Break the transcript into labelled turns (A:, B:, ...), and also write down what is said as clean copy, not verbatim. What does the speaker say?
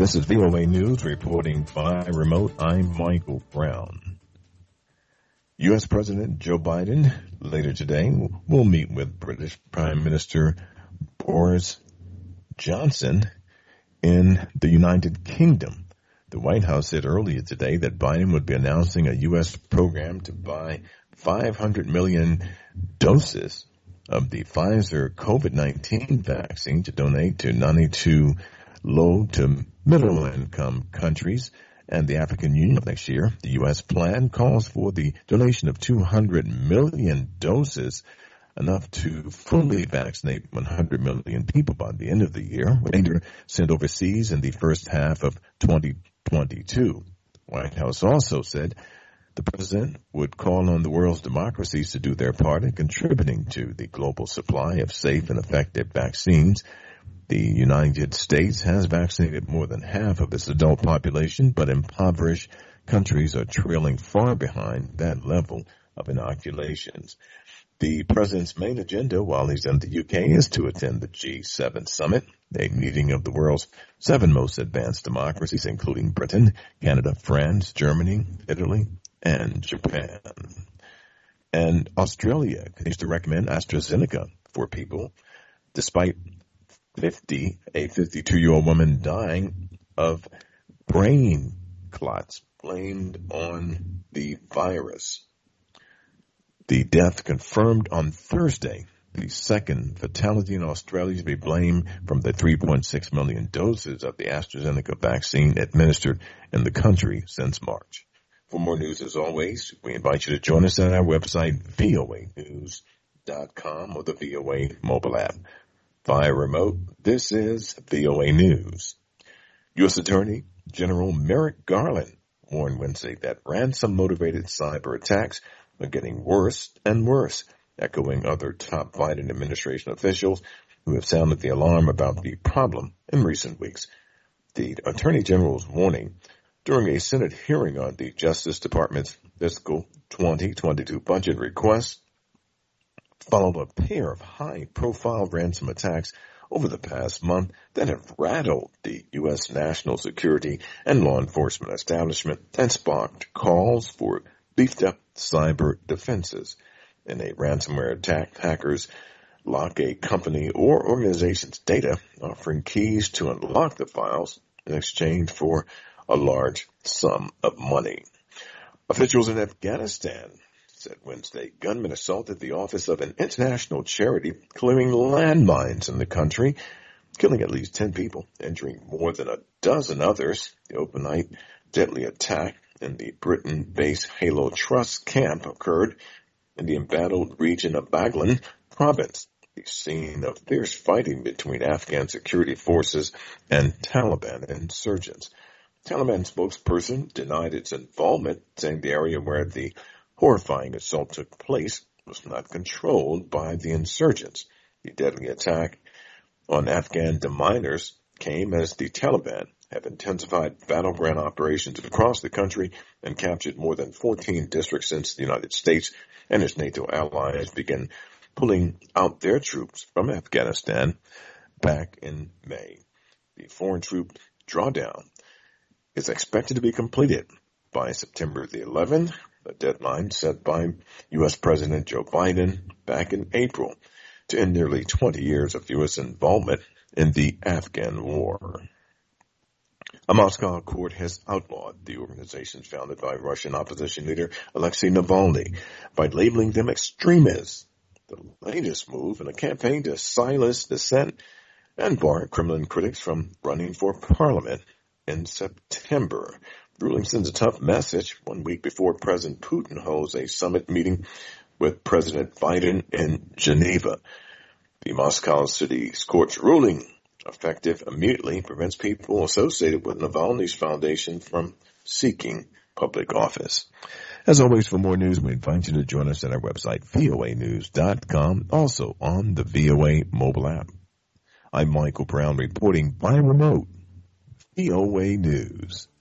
A: This is VOA News reporting by remote. I'm Michael Brown. U.S. President Joe Biden later today will meet with British Prime Minister Boris Johnson in the United Kingdom. The White House said earlier today that Biden would be announcing a U.S. program to buy 500 million doses of the Pfizer COVID-19 vaccine to donate to 92 low to middle income countries and the African Union next year. The U.S. plan calls for the donation of 200 million doses, enough to fully vaccinate 100 million people by the end of the year, with sent overseas in the first half of 2022. White House also said the president would call on the world's democracies to do their part in contributing to the global supply of safe and effective vaccines. The United States has vaccinated more than half of its adult population, but impoverished countries are trailing far behind that level of inoculations. The president's main agenda while he's in the UK is to attend the G7 summit, a meeting of the world's 7 most advanced democracies, including Britain, Canada, France, Germany, Italy, and Japan. And Australia continues to recommend AstraZeneca for people, despite a 52-year-old woman dying of brain clots blamed on the virus. The death confirmed on Thursday, the second fatality in Australia to be blamed from the 3.6 million doses of the AstraZeneca vaccine administered in the country since March. For more news, as always, we invite you to join us at our website, voanews.com, or the VOA mobile app. Via remote, this is VOA News. U.S. Attorney General Merrick Garland warned Wednesday that ransom-motivated cyber attacks are getting worse and worse, echoing other top Biden administration officials who have sounded the alarm about the problem in recent weeks. The Attorney General's warning during a Senate hearing on the Justice Department's fiscal 2022 budget request followed a pair of high-profile ransom attacks over the past month that have rattled the U.S. national security and law enforcement establishment and sparked calls for beefed-up cyber defenses. In a ransomware attack, hackers lock a company or organization's data, offering keys to unlock the files in exchange for a large sum of money. Officials in Afghanistan said Wednesday gunmen assaulted the office of an international charity clearing landmines in the country, killing at least 10 people, injuring more than a dozen others. The overnight deadly attack in the Britain-based Halo Trust camp occurred in the embattled region of Baghlan province, the scene of fierce fighting between Afghan security forces and Taliban insurgents. Taliban spokesperson denied its involvement, saying the area where the horrifying assault took place was not controlled by the insurgents. The deadly attack on Afghan deminers came as the Taliban have intensified battleground operations across the country and captured more than 14 districts since the United States and its NATO allies began pulling out their troops from Afghanistan back in May. The foreign troop drawdown is expected to be completed by September the 11th, a deadline set by U.S. President Joe Biden back in April to end nearly 20 years of U.S. involvement in the Afghan war. A Moscow court has outlawed the organizations founded by Russian opposition leader Alexei Navalny by labeling them extremists, the latest move in a campaign to silence dissent and bar Kremlin critics from running for parliament in September. The ruling sends a tough message 1 week before President Putin holds a summit meeting with President Biden in Geneva. The Moscow City's court's ruling, effective immediately, prevents people associated with Navalny's foundation from seeking public office. As always, for more news, we invite you to join us at our website, voanews.com, also on the VOA mobile app. I'm Michael Brown reporting by remote, VOA News.